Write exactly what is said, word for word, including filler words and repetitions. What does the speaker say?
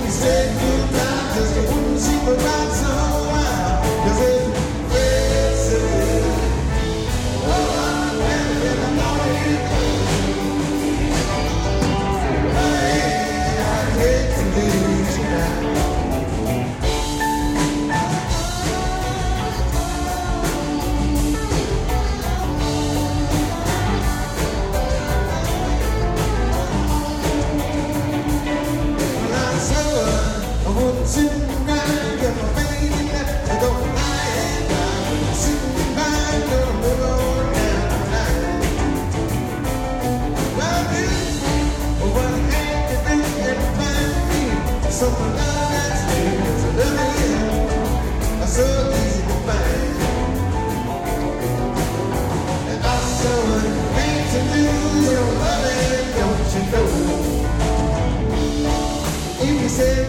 said goodbye, just wouldn't seem right so wild. 'Cause it's crazy. Oh, I'm better than I know you. Hey, I hate to lose you now. Sitting around, get my baby left to go lying down. Sitting by, gonna move on down tonight. Well, this is what I had to do and find me. Some love that's new, it's a little yeah, so easy to find. And I so hate to lose your loving, don't you know? If you said